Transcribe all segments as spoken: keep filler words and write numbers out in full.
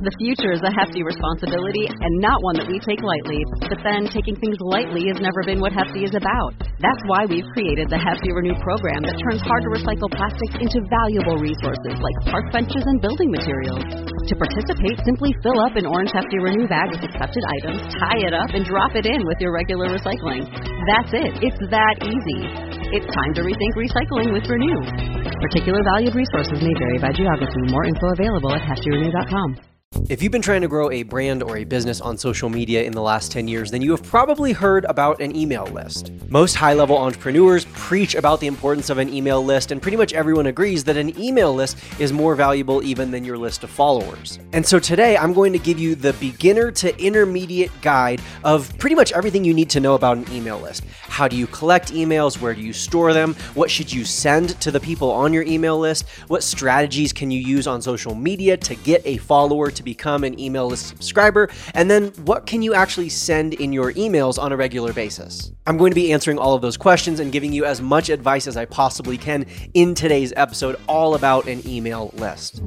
The future is a hefty responsibility and not one that we take lightly. But then, taking things lightly has never been what Hefty is about. That's why we've created the Hefty Renew program that turns hard-to-recycle plastics into valuable resources like park benches and building materials. To participate, simply fill up an orange Hefty Renew bag with accepted items, tie it up, and drop it in with your regular recycling. That's it. It's that easy. It's time to rethink recycling with Renew. Particular valued resources may vary by geography. More info available at hefty renew dot com. If you've been trying to grow a brand or a business on social media in the last ten years, then you have probably heard about an email list. Most high-level entrepreneurs preach about the importance of an email list, and pretty much everyone agrees that an email list is more valuable even than your list of followers. And so today, I'm going to give you the beginner to intermediate guide of pretty much everything you need to know about an email list. How do you collect emails? Where do you store them? What should you send to the people on your email list? What strategies can you use on social media to get a follower to become an email list subscriber? And then what can you actually send in your emails on a regular basis? I'm going to be answering all of those questions and giving you as much advice as I possibly can in today's episode all about an email list.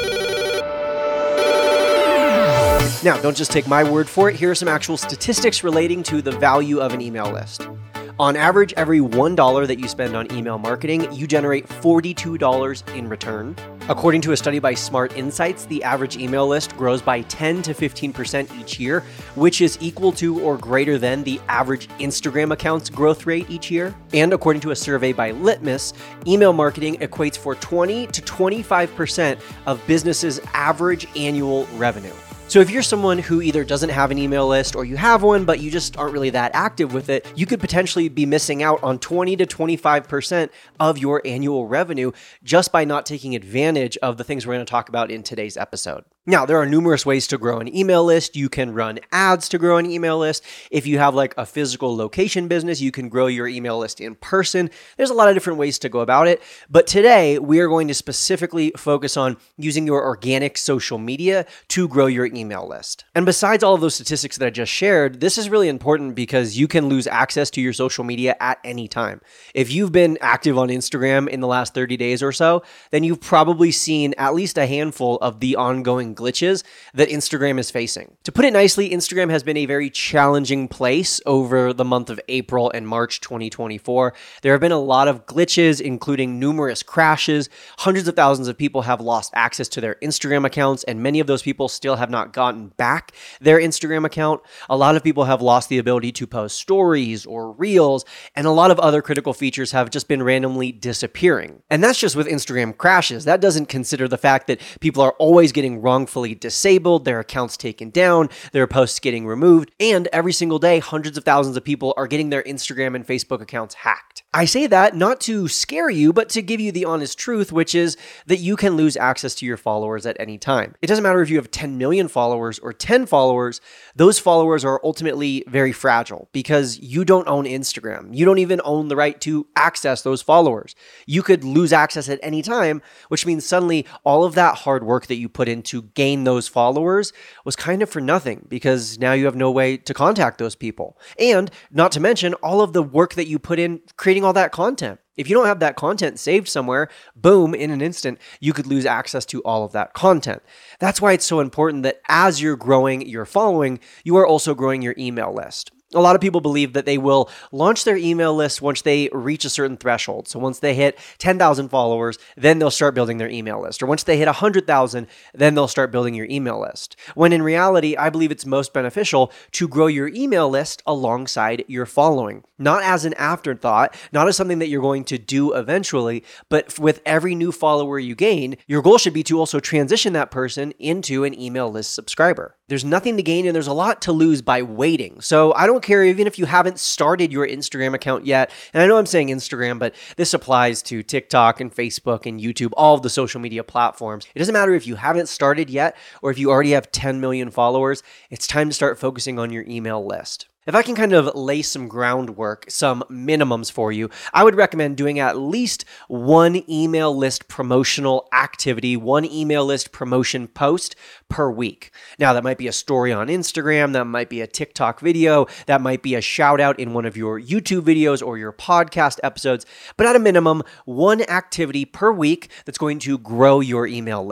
Now, don't just take my word for it. Here are some actual statistics relating to the value of an email list. On average, every one dollar that you spend on email marketing, you generate forty-two dollars in return. According to a study by Smart Insights, the average email list grows by ten to fifteen percent each year, which is equal to or greater than the average Instagram account's growth rate each year. And according to a survey by Litmus, email marketing equates for twenty to twenty-five percent of businesses' average annual revenue. So if you're someone who either doesn't have an email list or you have one, but you just aren't really that active with it, you could potentially be missing out on twenty to twenty-five percent of your annual revenue just by not taking advantage of the things we're going to talk about in today's episode. Now, there are numerous ways to grow an email list. You can run ads to grow an email list. If you have like a physical location business, you can grow your email list in person. There's a lot of different ways to go about it. But today, we are going to specifically focus on using your organic social media to grow your email list. And besides all of those statistics that I just shared, this is really important because you can lose access to your social media at any time. If you've been active on Instagram in the last thirty days or so, then you've probably seen at least a handful of the ongoing glitches that Instagram is facing. To put it nicely, Instagram has been a very challenging place over the month of April and March twenty twenty-four. There have been a lot of glitches, including numerous crashes. Hundreds of thousands of people have lost access to their Instagram accounts, and many of those people still have not gotten back their Instagram account. A lot of people have lost the ability to post stories or reels, and a lot of other critical features have just been randomly disappearing. And that's just with Instagram crashes. That doesn't consider the fact that people are always getting wrongfully disabled, their accounts taken down, their posts getting removed, and every single day, hundreds of thousands of people are getting their Instagram and Facebook accounts hacked. I say that not to scare you, but to give you the honest truth, which is that you can lose access to your followers at any time. It doesn't matter if you have ten million followers or ten followers, those followers are ultimately very fragile because you don't own Instagram. You don't even own the right to access those followers. You could lose access at any time, which means suddenly all of that hard work that you put in to gain those followers was kind of for nothing because now you have no way to contact those people. And not to mention all of the work that you put in creating all that content. If you don't have that content saved somewhere, boom, in an instant, you could lose access to all of that content. That's why it's so important that as you're growing your following, you are also growing your email list. A lot of people believe that they will launch their email list once they reach a certain threshold. So once they hit ten thousand followers, then they'll start building their email list. Or once they hit one hundred thousand, then they'll start building your email list. When in reality, I believe it's most beneficial to grow your email list alongside your following. Not as an afterthought, not as something that you're going to do eventually, but with every new follower you gain, your goal should be to also transition that person into an email list subscriber. There's nothing to gain and there's a lot to lose by waiting. So I don't care even if you haven't started your Instagram account yet. And I know I'm saying Instagram, but this applies to TikTok and Facebook and YouTube, all of the social media platforms. It doesn't matter if you haven't started yet or if you already have ten million followers, it's time to start focusing on your email list. If I can kind of lay some groundwork, some minimums for you, I would recommend doing at least one email list promotional activity, one email list promotion post per week. Now, that might be a story on Instagram, that might be a TikTok video, that might be a shout out in one of your YouTube videos or your podcast episodes, but at a minimum, one activity per week that's going to grow your email list.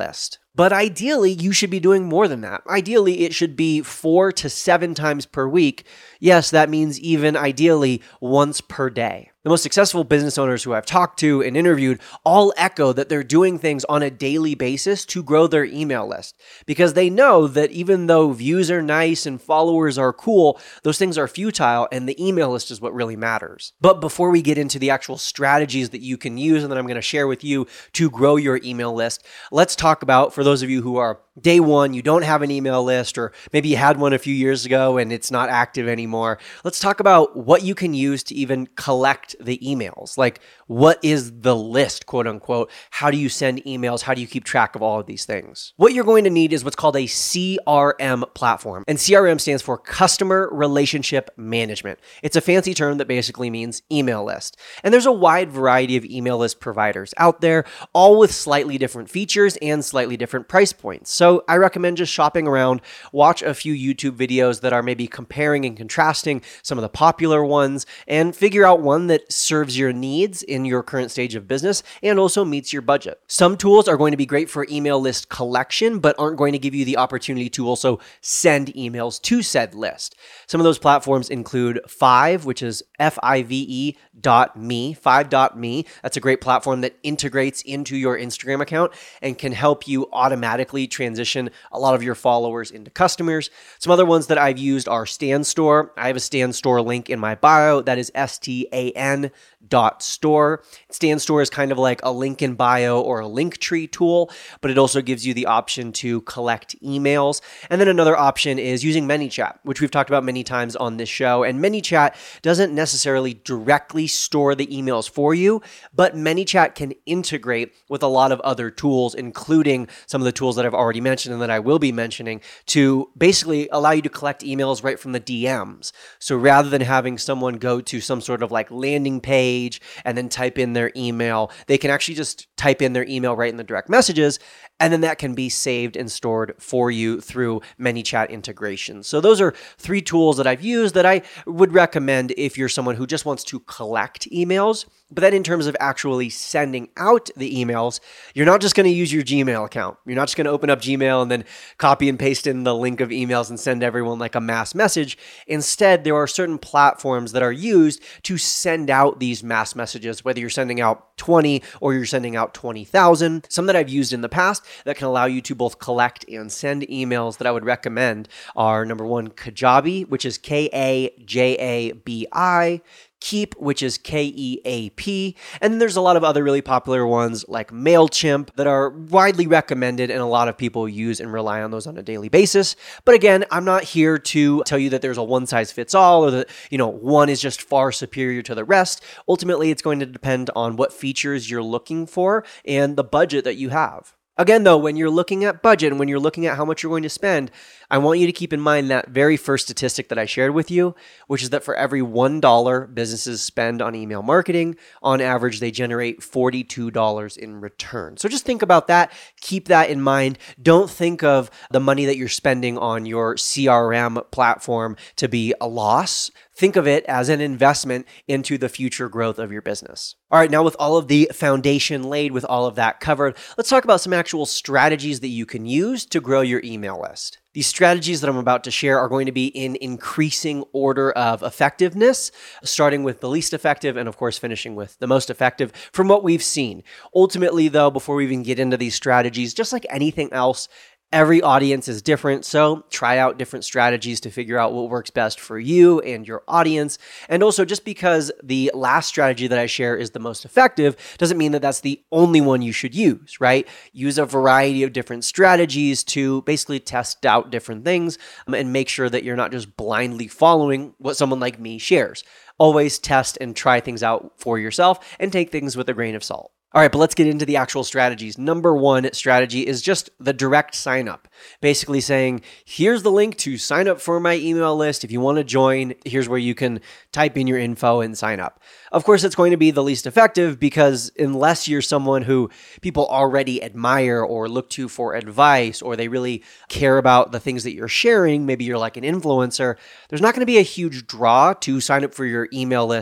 But ideally, you should be doing more than that. Ideally, it should be four to seven times per week. Yes, that means even ideally once per day. The most successful business owners who I've talked to and interviewed all echo that they're doing things on a daily basis to grow their email list, because they know that even though views are nice and followers are cool, those things are futile and the email list is what really matters. But before we get into the actual strategies that you can use and that I'm going to share with you to grow your email list, let's talk about, for those of you who are day one, you don't have an email list, or maybe you had one a few years ago and it's not active anymore. Let's talk about what you can use to even collect the emails. Like, what is the list, quote unquote? How do you send emails? How do you keep track of all of these things? What you're going to need is what's called a C R M platform. And C R M stands for Customer Relationship Management. It's a fancy term that basically means email list. And there's a wide variety of email list providers out there, all with slightly different features and slightly different price points. So I recommend just shopping around, watch a few YouTube videos that are maybe comparing and contrasting some of the popular ones, and figure out one that serves your needs in your current stage of business and also meets your budget. Some tools are going to be great for email list collection, but aren't going to give you the opportunity to also send emails to said list. Some of those platforms include Five, which is F I V E dot me, five dot me. That's a great platform that integrates into your Instagram account and can help you automatically transition a lot of your followers into customers. Some other ones that I've used are StanStore. I have a StanStore link in my bio. That is S T A N dot store. StanStore is kind of like a link in bio or a link tree tool, but it also gives you the option to collect emails. And then another option is using ManyChat, which we've talked about many times on this show. And ManyChat doesn't necessarily directly store the emails for you, but ManyChat can integrate with a lot of other tools, including some of the tools that I've already mentioned and that I will be mentioning, to basically allow you to collect emails right from the D Ms. So rather than having someone go to some sort of like landing page and then type in their email, they can actually just type in their email right in the direct messages, and then that can be saved and stored for you through ManyChat integration. So those are three tools that I've used that I would recommend if you're someone who just wants to collect emails. But then in terms of actually sending out the emails, you're not just going to use your Gmail account. You're not just going to open up Gmail and then copy and paste in the link of emails and send everyone like a mass message. Instead, there are certain platforms that are used to send out these mass messages, whether you're sending out twenty or you're sending out twenty thousand. Some that I've used in the past that can allow you to both collect and send emails that I would recommend are, number one, Kajabi, which is K A J A B I, Keep, which is K E A P, and then there's a lot of other really popular ones like MailChimp that are widely recommended and a lot of people use and rely on those on a daily basis. But again, I'm not here to tell you that there's a one-size-fits-all or that, you know, one is just far superior to the rest. Ultimately, it's going to depend on what features you're looking for and the budget that you have. Again, though, when you're looking at budget and when you're looking at how much you're going to spend, I want you to keep in mind that very first statistic that I shared with you, which is that for every one dollar businesses spend on email marketing, on average, they generate forty-two dollars in return. So just think about that. Keep that in mind. Don't think of the money that you're spending on your C R M platform to be a loss. Think of it as an investment into the future growth of your business. All right, now with all of the foundation laid, with all of that covered, let's talk about some actual strategies that you can use to grow your email list. These strategies that I'm about to share are going to be in increasing order of effectiveness, starting with the least effective and, of course, finishing with the most effective from what we've seen. Ultimately, though, before we even get into these strategies, just like anything else, every audience is different, so try out different strategies to figure out what works best for you and your audience. And also, just because the last strategy that I share is the most effective doesn't mean that that's the only one you should use, right? Use a variety of different strategies to basically test out different things and make sure that you're not just blindly following what someone like me shares. Always test and try things out for yourself and take things with a grain of salt. All right, but let's get into the actual strategies. Number one strategy is just the direct sign up. Basically saying, here's the link to sign up for my email list. If you want to join, here's where you can type in your info and sign up. Of course, it's going to be the least effective because unless you're someone who people already admire or look to for advice, or they really care about the things that you're sharing, maybe you're like an influencer, there's not going to be a huge draw to sign up for your email list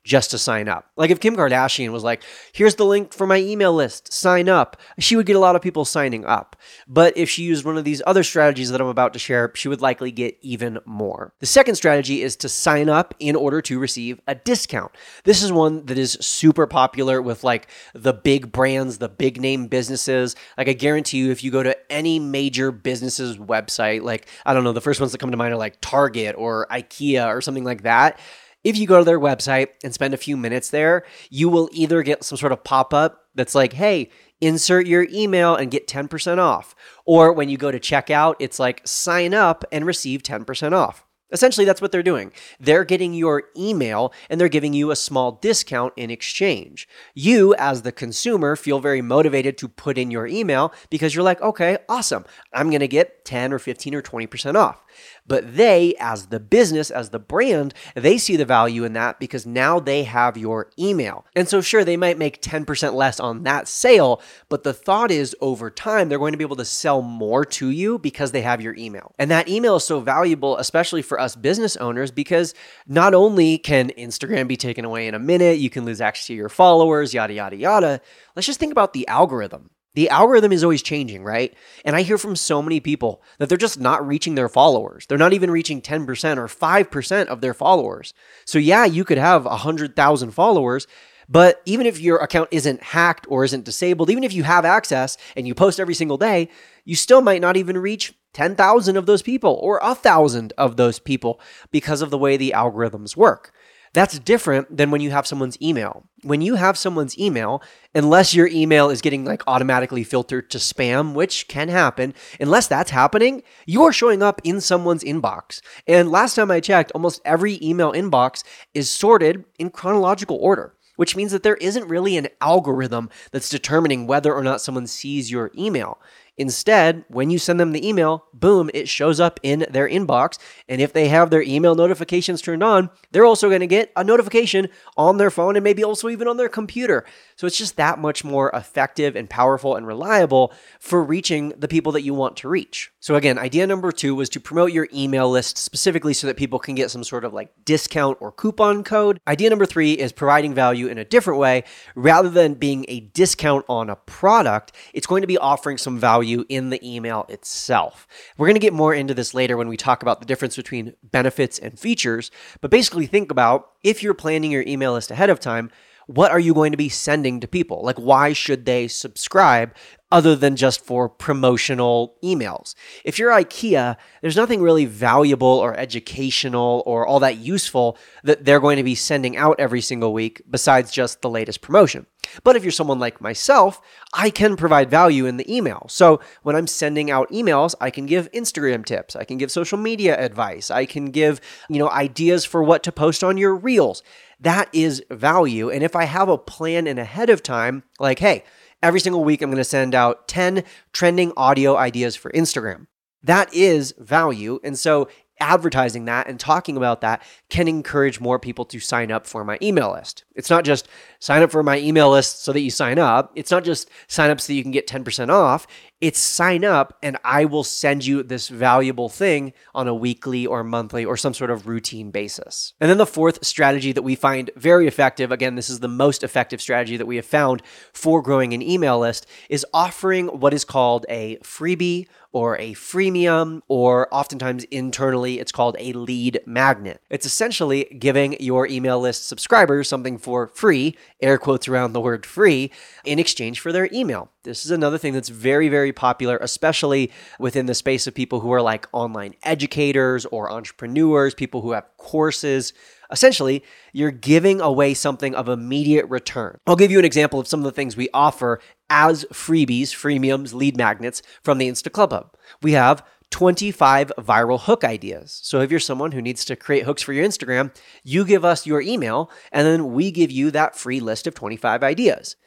just to sign up. Like if Kim Kardashian was like, here's the link for my email list, sign up, she would get a lot of people signing up. But if she used one of these other strategies that I'm about to share, she would likely get even more. The second strategy is to sign up in order to receive a discount. This is one that is super popular with like the big brands, the big name businesses. Like I guarantee you, if you go to any major business's website, like, I don't know, the first ones that come to mind are like Target or IKEA or something like that. If you go to their website and spend a few minutes there, you will either get some sort of pop-up that's like, hey, insert your email and get ten percent off. Or when you go to checkout, it's like, sign up and receive ten percent off. Essentially, that's what they're doing. They're getting your email and they're giving you a small discount in exchange. You, as the consumer, feel very motivated to put in your email because you're like, okay, awesome. I'm going to get ten or fifteen or twenty percent off. But they, as the business, as the brand, they see the value in that because now they have your email. And so sure, they might make ten percent less on that sale, but the thought is over time, they're going to be able to sell more to you because they have your email. And that email is so valuable, especially for us business owners, because not only can Instagram be taken away in a minute, you can lose access to your followers, yada, yada, yada. Let's just think about the algorithm. The algorithm is always changing, right? And I hear from so many people that they're just not reaching their followers. They're not even reaching ten percent or five percent of their followers. So yeah, you could have one hundred thousand followers, but even if your account isn't hacked or isn't disabled, even if you have access and you post every single day, you still might not even reach ten thousand of those people or one thousand of those people because of the way the algorithms work. That's different than when you have someone's email. When you have someone's email, unless your email is getting like automatically filtered to spam, which can happen, unless that's happening, you are showing up in someone's inbox. And last time I checked, almost every email inbox is sorted in chronological order, which means that there isn't really an algorithm that's determining whether or not someone sees your email. Instead, when you send them the email, boom, it shows up in their inbox. And if they have their email notifications turned on, they're also going to get a notification on their phone and maybe also even on their computer. So it's just that much more effective and powerful and reliable for reaching the people that you want to reach. So again, idea number two was to promote your email list specifically so that people can get some sort of like discount or coupon code. Idea number three is providing value in a different way. Rather than being a discount on a product, it's going to be offering some value in the email itself. We're going to get more into this later when we talk about the difference between benefits and features, but basically think about if you're planning your email list ahead of time, what are you going to be sending to people? Like, why should they subscribe other than just for promotional emails? If you're IKEA, there's nothing really valuable or educational or all that useful that they're going to be sending out every single week besides just the latest promotion. But if you're someone like myself, I can provide value in the email. So when I'm sending out emails, I can give Instagram tips, I can give social media advice, I can give, you know, ideas for what to post on your reels. That is value. And if I have a plan in ahead of time, like, hey, every single week I'm going to send out ten trending audio ideas for Instagram. That is value. And so advertising that and talking about that can encourage more people to sign up for my email list. It's not just sign up for my email list so that you sign up. It's not just sign up so that you can get ten percent off. It's sign up and I will send you this valuable thing on a weekly or monthly or some sort of routine basis. And then the fourth strategy that we find very effective, again, this is the most effective strategy that we have found for growing an email list, is offering what is called a freebie or a freemium, or oftentimes internally it's called a lead magnet. It's essentially giving your email list subscribers something for free, air quotes around the word free, in exchange for their email. This is another thing that's very, very popular, especially within the space of people who are like online educators or entrepreneurs, people who have courses. Essentially, you're giving away something of immediate return. I'll give you an example of some of the things we offer as freebies, freemiums, lead magnets from the Insta Club Hub. We have twenty-five viral hook ideas. So if you're someone who needs to create hooks for your Instagram, you give us your email and then we give you that free list of twenty-five ideas.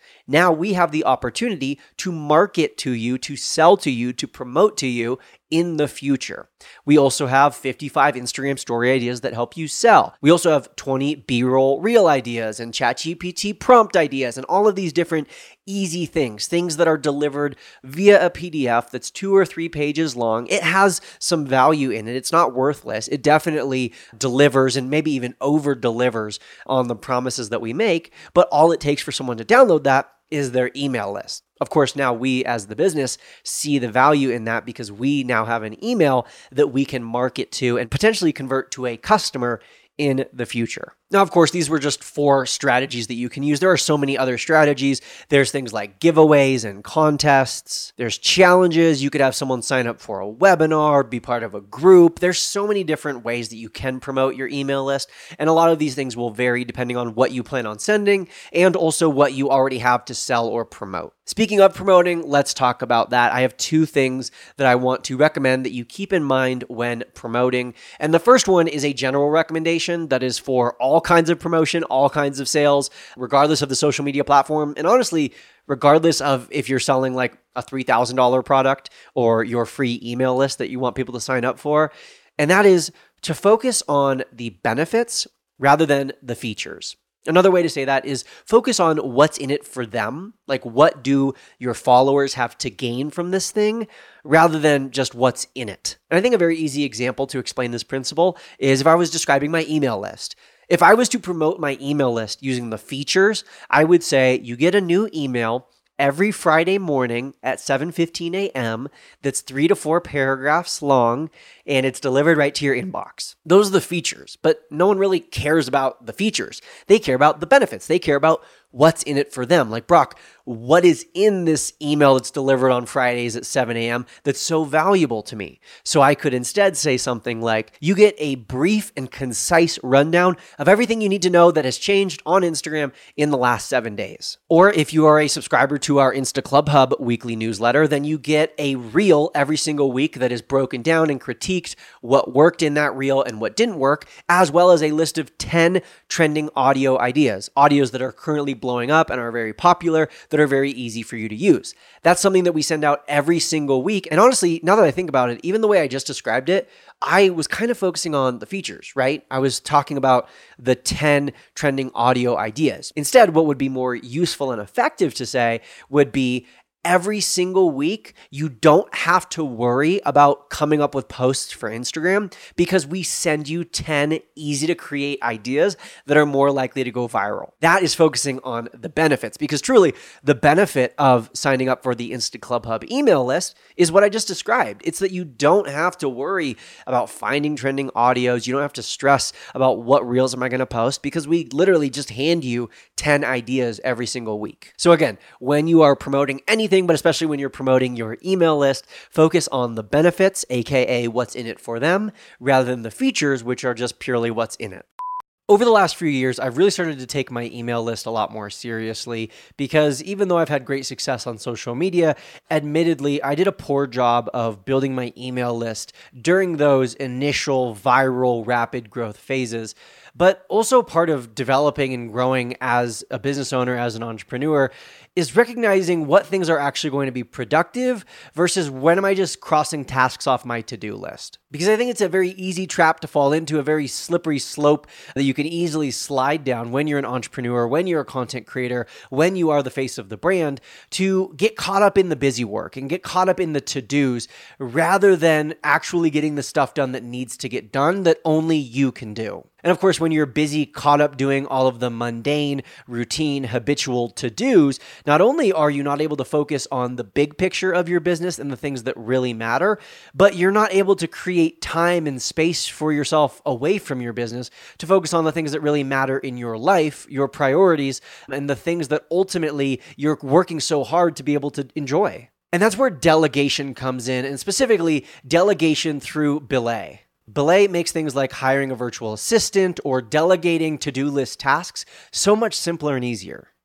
Now we have the opportunity to market to you, to sell to you, to promote to you in the future. We also have fifty-five Instagram story ideas that help you sell. We also have twenty B-roll reel ideas and ChatGPT prompt ideas and all of these different easy things, things that are delivered via a P D F that's two or three pages long. It has some value in it. It's not worthless. It definitely delivers and maybe even over delivers on the promises that we make, but all it takes for someone to download that is their email list. Of course, now we as the business see the value in that because we now have an email that we can market to and potentially convert to a customer in the future. Now, of course, these were just four strategies that you can use. There are so many other strategies. There's things like giveaways and contests. There's challenges. You could have someone sign up for a webinar, be part of a group. There's so many different ways that you can promote your email list. And a lot of these things will vary depending on what you plan on sending and also what you already have to sell or promote. Speaking of promoting, let's talk about that. I have two things that I want to recommend that you keep in mind when promoting. And the first one is a general recommendation that is for all kinds of promotion, all kinds of sales, regardless of the social media platform. And honestly, regardless of if you're selling like a three thousand dollars product or your free email list that you want people to sign up for. And that is to focus on the benefits rather than the features. Another way to say that is focus on what's in it for them. Like, what do your followers have to gain from this thing rather than just what's in it? And I think a very easy example to explain this principle is if I was describing my email list. If I was to promote my email list using the features, I would say you get a new email every Friday morning at seven fifteen a.m. that's three to four paragraphs long, and it's delivered right to your inbox. Those are the features, but no one really cares about the features. They care about the benefits. They care about what's in it for them. Like, Brock, what is in this email that's delivered on Fridays at seven a.m. that's so valuable to me? So I could instead say something like, you get a brief and concise rundown of everything you need to know that has changed on Instagram in the last seven days. Or if you are a subscriber to our Insta Club Hub weekly newsletter, then you get a reel every single week that is broken down and critiqued what worked in that reel and what didn't work, as well as a list of ten trending audio ideas, audios that are currently blowing up and are very popular, that are very easy for you to use. That's something that we send out every single week. And honestly, now that I think about it, even the way I just described it, I was kind of focusing on the features, right? I was talking about the ten trending audio ideas. Instead, what would be more useful and effective to say would be every single week, you don't have to worry about coming up with posts for Instagram because we send you ten easy to create ideas that are more likely to go viral. That is focusing on the benefits because truly the benefit of signing up for the Insta Club Hub email list is what I just described. It's that you don't have to worry about finding trending audios. You don't have to stress about what reels am I going to post because we literally just hand you ten ideas every single week. So again, when you are promoting anything, but especially when you're promoting your email list, focus on the benefits, aka what's in it for them, rather than the features, which are just purely what's in it. Over the last few years, I've really started to take my email list a lot more seriously because even though I've had great success on social media, admittedly, I did a poor job of building my email list during those initial viral rapid growth phases. But also part of developing and growing as a business owner, as an entrepreneur, is recognizing what things are actually going to be productive versus when am I just crossing tasks off my to-do list. Because I think it's a very easy trap to fall into, a very slippery slope that you can easily slide down when you're an entrepreneur, when you're a content creator, when you are the face of the brand, to get caught up in the busy work and get caught up in the to-dos rather than actually getting the stuff done that needs to get done that only you can do. And of course, when you're busy, caught up doing all of the mundane, routine, habitual to-dos, not only are you not able to focus on the big picture of your business and the things that really matter, but you're not able to create time and space for yourself away from your business to focus on the things that really matter in your life, your priorities, and the things that ultimately you're working so hard to be able to enjoy. And that's where delegation comes in, and specifically delegation through Belay. Belay makes things like hiring a virtual assistant or delegating to-do list tasks so much simpler and easier.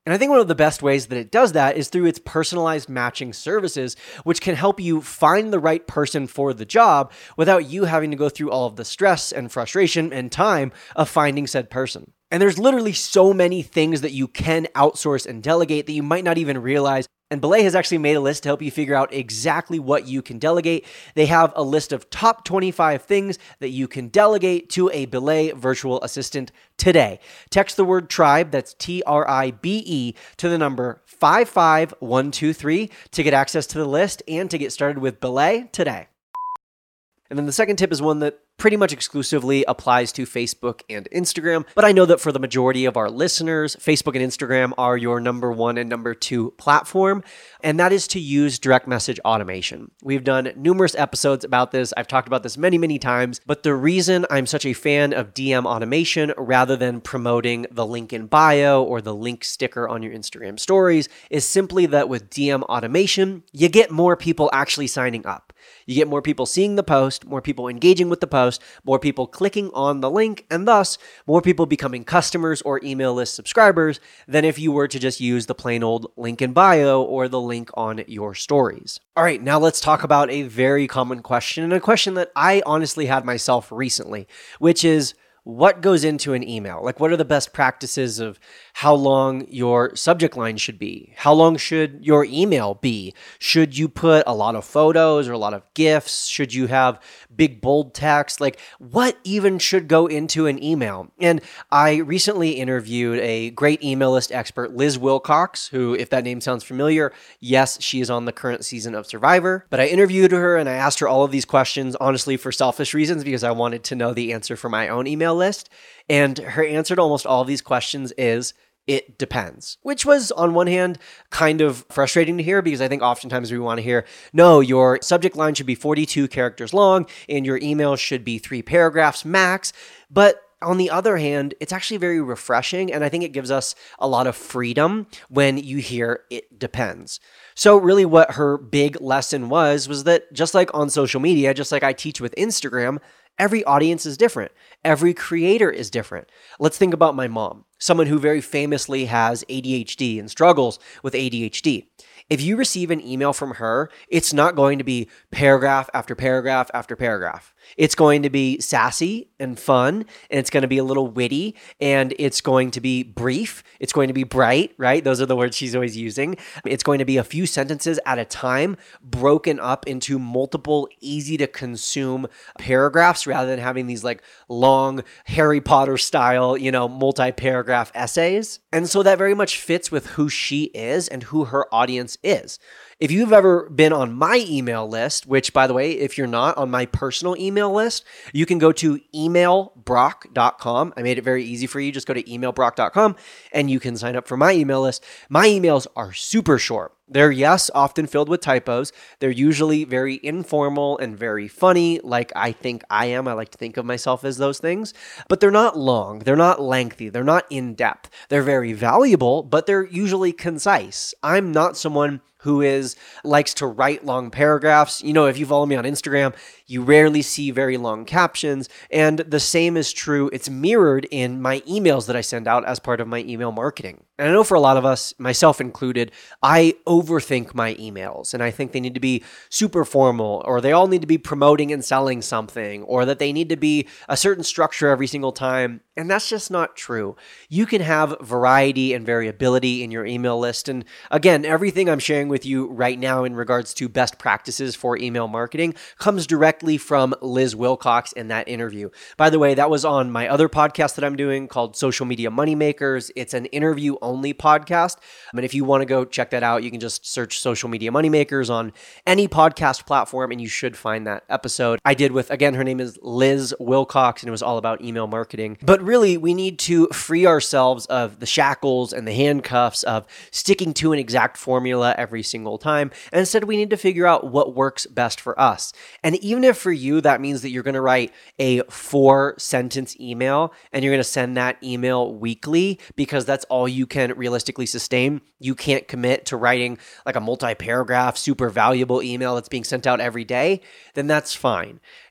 And I think one of the best ways that it does that is through its personalized matching services, which can help you find the right person for the job without you having to go through all of the stress and frustration and time of finding said person. And there's literally so many things that you can outsource and delegate that you might not even realize. And Belay has actually made a list to help you figure out exactly what you can delegate. They have a list of top twenty-five things that you can delegate to a Belay virtual assistant today. Text the word tribe, that's T R I B E, to the number five five one two three to get access to the list and to get started with Belay today. And then the second tip is one that pretty much exclusively applies to Facebook and Instagram. But I know that for the majority of our listeners, Facebook and Instagram are your number one and number two platform, and that is to use direct message automation. We've done numerous episodes about this. I've talked about this many, many times, but the reason I'm such a fan of D M automation rather than promoting the link in bio or the link sticker on your Instagram stories is simply that with D M automation, you get more people actually signing up. You get more people seeing the post, more people engaging with the post, more people clicking on the link, and thus more people becoming customers or email list subscribers than if you were to just use the plain old link in bio or the link on your stories. All right, now let's talk about a very common question, and a question that I honestly had myself recently, which is, what goes into an email? Like, what are the best practices of how long your subject line should be? How long should your email be? Should you put a lot of photos or a lot of GIFs? Should you have big bold text? Like, what even should go into an email? And I recently interviewed a great email list expert, Liz Wilcox, who, if that name sounds familiar, yes, she is on the current season of Survivor. But I interviewed her and I asked her all of these questions, honestly, for selfish reasons, because I wanted to know the answer for my own email list. And her answer to almost all of these questions is, it depends, which was on one hand kind of frustrating to hear, because I think oftentimes we want to hear, no, your subject line should be forty-two characters long and your email should be three paragraphs max. But on the other hand, it's actually very refreshing, and I think it gives us a lot of freedom when you hear it depends. So really what her big lesson was, was that just like on social media, just like I teach with Instagram, every audience is different. Every creator is different. Let's think about my mom, someone who very famously has A D H D and struggles with A D H D. If you receive an email from her, it's not going to be paragraph after paragraph after paragraph. It's going to be sassy and fun, and it's going to be a little witty, and it's going to be brief. It's going to be bright, right? Those are the words she's always using. It's going to be a few sentences at a time, broken up into multiple easy to consume paragraphs rather than having these like long Harry Potter style, you know, multi-paragraph essays. And so that very much fits with who she is and who her audience is. If you've ever been on my email list, which by the way, if you're not on my personal email list, you can go to email brock dot com. I made it very easy for you. Just go to email brock dot com and you can sign up for my email list. My emails are super short. They're, yes, often filled with typos. They're usually very informal and very funny, like I think I am. I like to think of myself as those things. But they're not long. They're not lengthy. They're not in-depth. They're very valuable, but they're usually concise. I'm not someone who is likes to write long paragraphs. You know, if you follow me on Instagram, you rarely see very long captions. And the same is true. It's mirrored in my emails that I send out as part of my email marketing. And I know for a lot of us, myself included, I overthink my emails. And I think they need to be super formal, or they all need to be promoting and selling something, or that they need to be a certain structure every single time. And that's just not true. You can have variety and variability in your email list. And again, everything I'm sharing with you right now in regards to best practices for email marketing comes directly from Liz Wilcox in that interview. By the way, that was on my other podcast that I'm doing called Social Media Moneymakers. It's an interview-only podcast. I mean, if you want to go check that out, you can just search Social Media Moneymakers on any podcast platform and you should find that episode. I did with, again, her name is Liz Wilcox, and it was all about email marketing. But really, we need to free ourselves of the shackles and the handcuffs of sticking to an exact formula every single time. And instead, we need to figure out what works best for us. And even if for you, that means that you're going to write a four sentence email and you're going to send that email weekly because that's all you can realistically sustain. You can't commit to writing like a multi-paragraph, super valuable email that's being sent out every day, then that's fine.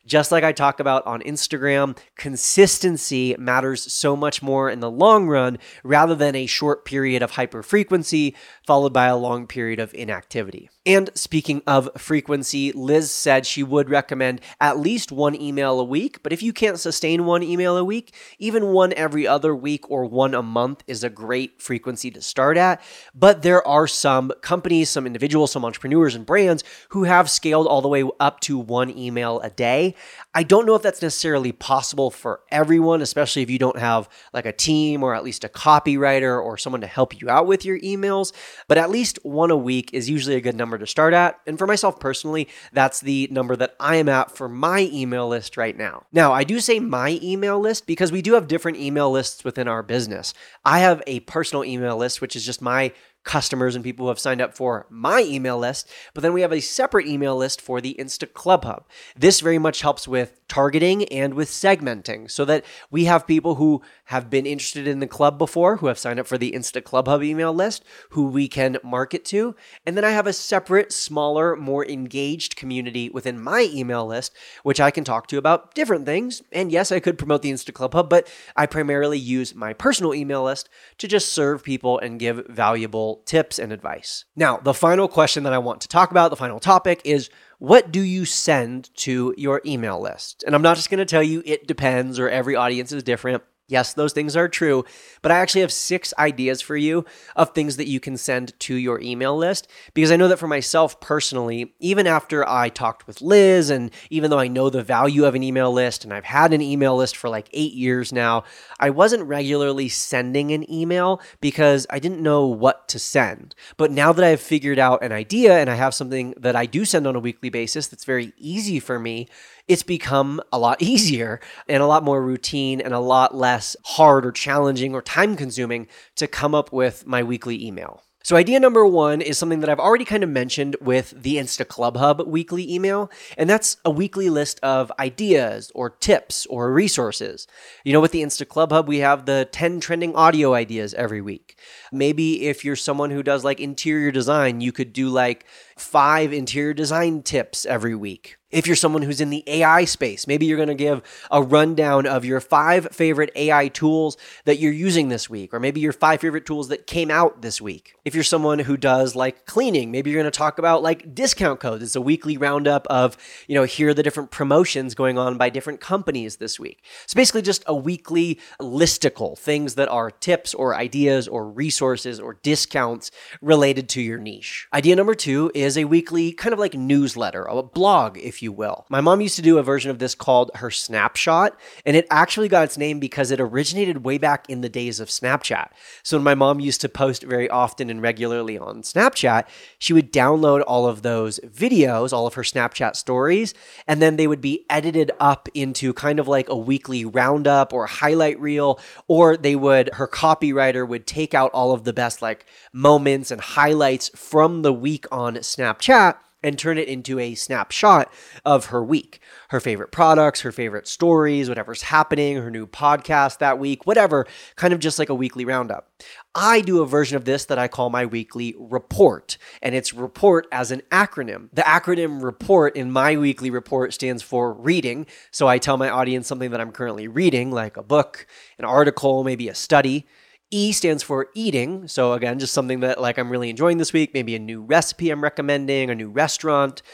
Just like I talk about on Instagram, consistency matters so much more in the long run rather than a short period of hyperfrequency followed by a long period of inactivity. And speaking of frequency, Liz said she would recommend at least one email a week, but if you can't sustain one email a week, even one every other week or one a month is a great frequency to start at. But there are some companies, some individuals, some entrepreneurs and brands who have scaled all the way up to one email a day. I don't know if that's necessarily possible for everyone, especially if you don't have like a team or at least a copywriter or someone to help you out with your emails, but at least one a week is usually a good number to start at. And for myself personally, that's the number that I am at for my email list right now. Now, I do say my email list because we do have different email lists within our business. I have a personal email list, which is just my customers and people who have signed up for my email list, but then we have a separate email list for the Insta Club Hub. This very much helps with targeting and with segmenting so that we have people who have been interested in the club before, who have signed up for the Insta Club Hub email list, who we can market to. And then I have a separate, smaller, more engaged community within my email list, which I can talk to about different things. And yes, I could promote the Insta Club Hub, but I primarily use my personal email list to just serve people and give valuable tips and advice. Now, the final question that I want to talk about, the final topic is, what do you send to your email list? And I'm not just going to tell you it depends or every audience is different. Yes, those things are true, but I actually have six ideas for you of things that you can send to your email list, because I know that for myself personally, even after I talked with Liz, and even though I know the value of an email list, and I've had an email list for like eight years now, I wasn't regularly sending an email because I didn't know what to send. But now that I've figured out an idea and I have something that I do send on a weekly basis that's very easy for me, it's become a lot easier and a lot more routine and a lot less hard or challenging or time consuming to come up with my weekly email. So idea number one is something that I've already kind of mentioned with the Insta Club Hub weekly email, and that's a weekly list of ideas or tips or resources. You know, with the Insta Club Hub, we have the ten trending audio ideas every week. Maybe if you're someone who does like interior design, you could do like five interior design tips every week. If you're someone who's in the A I space, maybe you're going to give a rundown of your five favorite A I tools that you're using this week, or maybe your five favorite tools that came out this week. If you're someone who does like cleaning, maybe you're going to talk about like discount codes. It's a weekly roundup of, you know, here are the different promotions going on by different companies this week. So basically just a weekly listicle, things that are tips or ideas or resources or discounts related to your niche. Idea number two is a weekly kind of like newsletter, a blog, if you will. My mom used to do a version of this called her Snapshot, and it actually got its name because it originated way back in the days of Snapchat. So when my mom used to post very often and regularly on Snapchat, she would download all of those videos, all of her Snapchat stories, and then they would be edited up into kind of like a weekly roundup or highlight reel, or they would, her copywriter would take out all of the best like moments and highlights from the week on Snapchat and turn it into a snapshot of her week, her favorite products, her favorite stories, whatever's happening, her new podcast that week, whatever, kind of just like a weekly roundup. I do a version of this that I call my weekly report, and it's report as an acronym. The acronym report in my weekly report stands for reading. So I tell my audience something that I'm currently reading, like a book, an article, maybe a study. E stands for eating. So again, just something that like I'm really enjoying this week, maybe a new recipe I'm recommending, a new restaurant.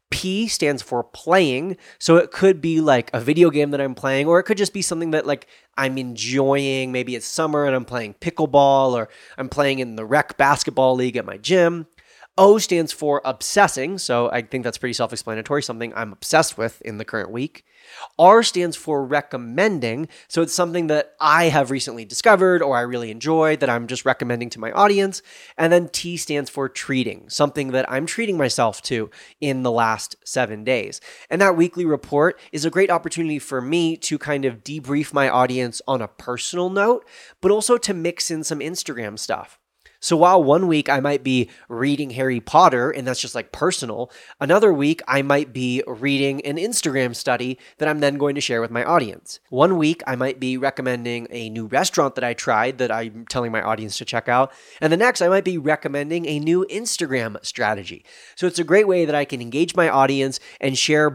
P stands for playing. So it could be like a video game that I'm playing, or it could just be something that like I'm enjoying. Maybe it's summer and I'm playing pickleball, or I'm playing in the rec basketball league at my gym. O stands for obsessing. So I think that's pretty self-explanatory, something I'm obsessed with in the current week. R stands for recommending. So it's something that I have recently discovered or I really enjoyed that I'm just recommending to my audience. And then T stands for treating, something that I'm treating myself to in the last seven days. And that weekly report is a great opportunity for me to kind of debrief my audience on a personal note, but also to mix in some Instagram stuff. So while one week I might be reading Harry Potter, and that's just like personal, another week I might be reading an Instagram study that I'm then going to share with my audience. One week I might be recommending a new restaurant that I tried that I'm telling my audience to check out. And the next I might be recommending a new Instagram strategy. So it's a great way that I can engage my audience and share both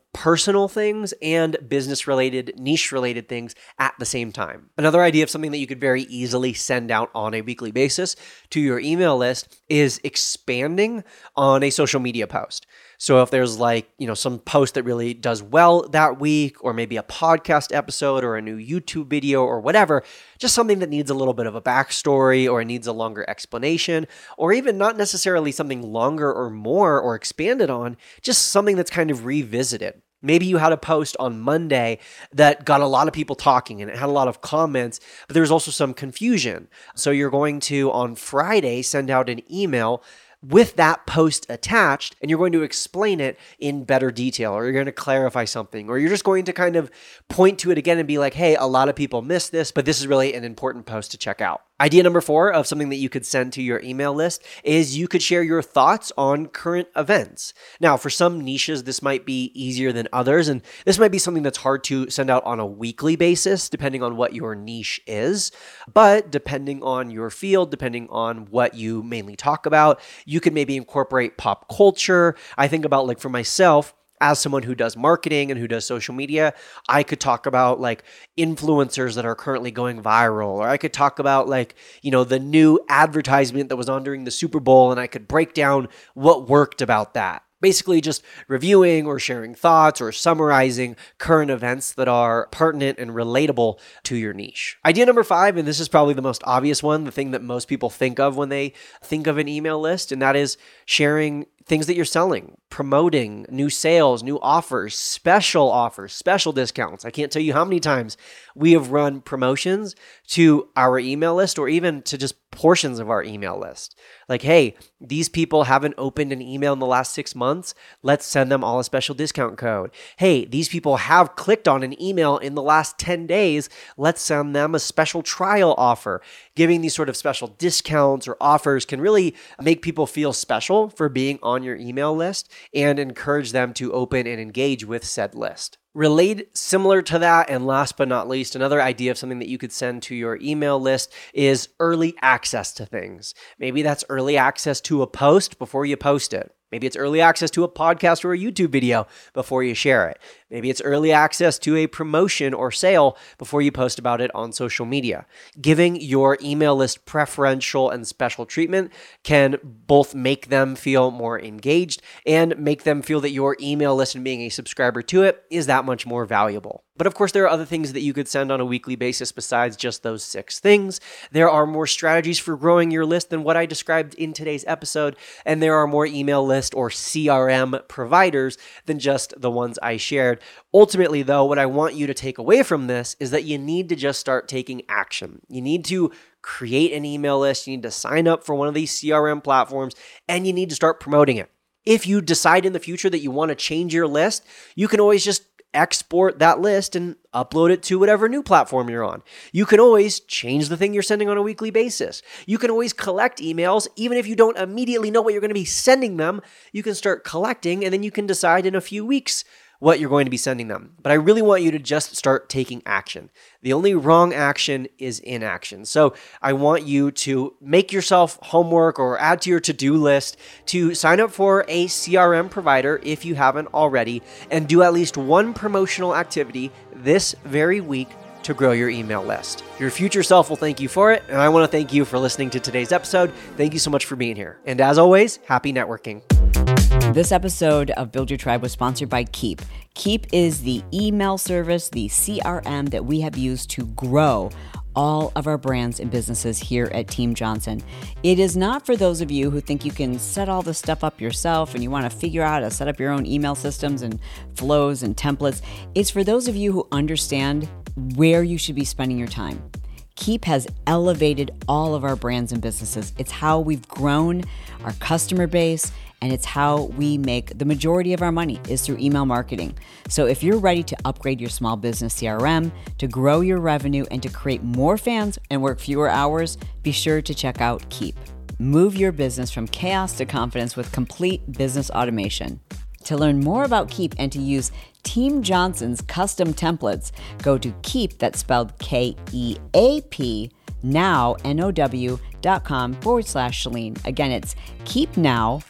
personal things and business-related, niche-related things at the same time. Another idea of something that you could very easily send out on a weekly basis to your email list is expanding on a social media post. So if there's like, you know, some post that really does well that week, or maybe a podcast episode or a new YouTube video or whatever, just something that needs a little bit of a backstory or needs a longer explanation, or even not necessarily something longer or more or expanded on, just something that's kind of revisited. Maybe you had a post on Monday that got a lot of people talking and it had a lot of comments, but there was also some confusion. So you're going to, on Friday, send out an email with that post attached, and you're going to explain it in better detail, or you're going to clarify something, or you're just going to kind of point to it again and be like, hey, a lot of people missed this, but this is really an important post to check out. Idea number four of something that you could send to your email list is you could share your thoughts on current events. Now, for some niches, this might be easier than others, and this might be something that's hard to send out on a weekly basis, depending on what your niche is. But depending on your field, depending on what you mainly talk about, you could maybe incorporate pop culture. I think about, like, for myself, as someone who does marketing and who does social media, I could talk about like influencers that are currently going viral, or I could talk about like, you know, the new advertisement that was on during the Super Bowl, and I could break down what worked about that. Basically just reviewing or sharing thoughts or summarizing current events that are pertinent and relatable to your niche. Idea number five, and this is probably the most obvious one, the thing that most people think of when they think of an email list, and that is sharing things that you're selling, promoting new sales, new offers, special offers, special discounts. I can't tell you how many times we have run promotions to our email list, or even to just portions of our email list. Like, hey, these people haven't opened an email in the last six months. Let's send them all a special discount code. Hey, these people have clicked on an email in the last ten days. Let's send them a special trial offer. Giving these sort of special discounts or offers can really make people feel special for being on your email list and encourage them to open and engage with said list. Relate similar to that, and last but not least, another idea of something that you could send to your email list is early access to things. Maybe that's early access to a post before you post it. Maybe it's early access to a podcast or a YouTube video before you share it. Maybe it's early access to a promotion or sale before you post about it on social media. Giving your email list preferential and special treatment can both make them feel more engaged and make them feel that your email list and being a subscriber to it is that much more valuable. But of course, there are other things that you could send on a weekly basis besides just those six things. There are more strategies for growing your list than what I described in today's episode, and there are more email list or C R M providers than just the ones I shared. Ultimately, though, what I want you to take away from this is that you need to just start taking action. You need to create an email list, you need to sign up for one of these C R M platforms, and you need to start promoting it. If you decide in the future that you want to change your list, you can always just export that list and upload it to whatever new platform you're on. You can always change the thing you're sending on a weekly basis. You can always collect emails, even if you don't immediately know what you're going to be sending them. You can start collecting, and then you can decide in a few weeks what you're going to be sending them. But I really want you to just start taking action. The only wrong action is inaction. So I want you to make yourself homework or add to your to-do list to sign up for a C R M provider if you haven't already, and do at least one promotional activity this very week to grow your email list. Your future self will thank you for it, and I want to thank you for listening to today's episode. Thank you so much for being here. And as always, happy networking. This episode of Build Your Tribe was sponsored by Keep. Keep is the email service, the C R M that we have used to grow all of our brands and businesses here at Team Johnson. It is not for those of you who think you can set all this stuff up yourself and you want to figure out how to set up your own email systems and flows and templates. It's for those of you who understand where you should be spending your time. Keep has elevated all of our brands and businesses. It's how we've grown our customer base, and it's how we make the majority of our money is through email marketing. So if you're ready to upgrade your small business C R M, to grow your revenue, and to create more fans and work fewer hours, be sure to check out Keep. Move your business from chaos to confidence with complete business automation. To learn more about Keep and to use Team Johnson's custom templates, go to Keep, that's spelled K E A P, now, N O W dot com forward slash Chalene. Again, it's keepnow.com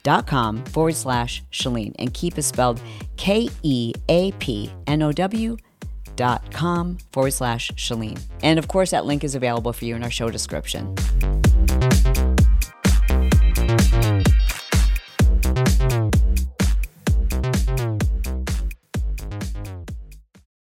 dot com forward slash Chalene. And Keep is spelled K E A P N O W dot com forward slash Chalene. And of course, that link is available for you in our show description.